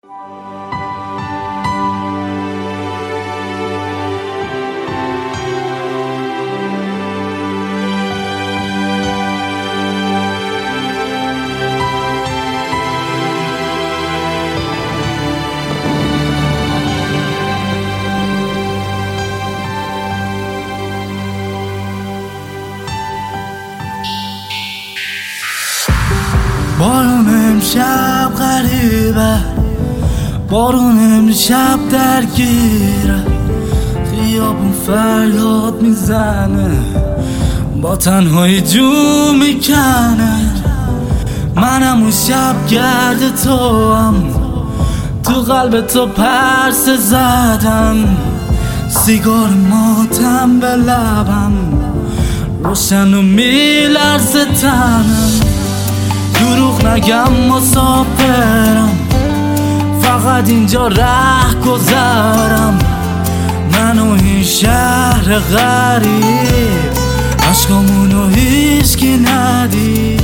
بارون امشب غریبه، بارون امشب درگیره، خیابون فریاد میزنه، با تنهایی جو میکنه. منم اون شب گرد تو هم، تو قلب تو پرسه زدم، سیگار ماتم به لبم، روشن و میلرزه تنم. دروغ نگم مسافرم، فقط اینجا ره گذرم، من و این شهر غریب، عشقامونو هیچکی ندید.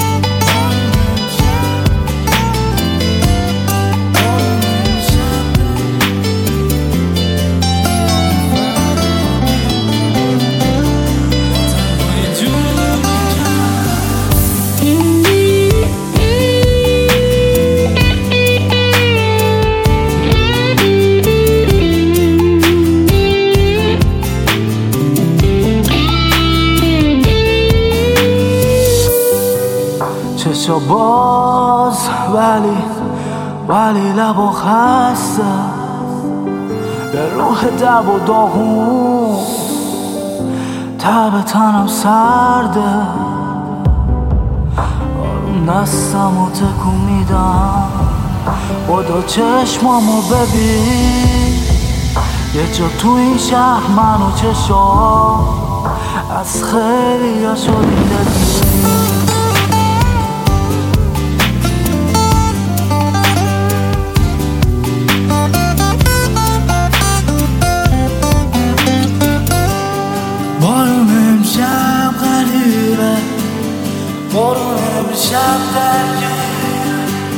چشا باز ولی لبا خسته، به روح درب و داغون، تب تنم سرده، آروم دستم و تکون میدم، خدا چشمامو ببین، یه جا تو این شهر من و چشا از خیلی ها شدیم دلیم. بارون امشب غریبه، بارون امشب درگیره،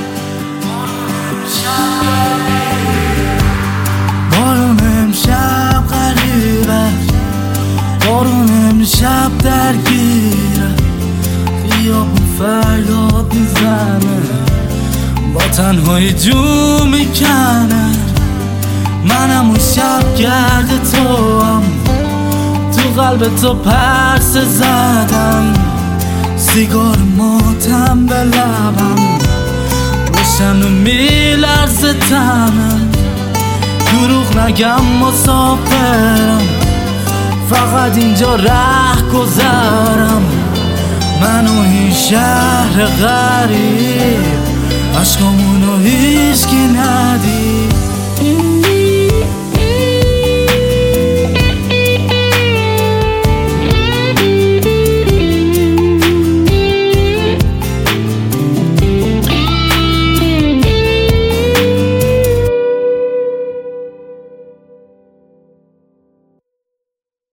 بارون امشب غریبه، بارون امشب درگیره، خیابون فریاد میزنه، با تنهایی جو میکنه. منم اون شب گرد تو هم، تو قلب تو پرسه زدم، سیگار ماتم به لبم، روشن و میلرزه تنم. دروغ نگم مسافرم، فقط اینجا ره گذرم، من و این شهر غریب، عشقامونو هیچکی ندید.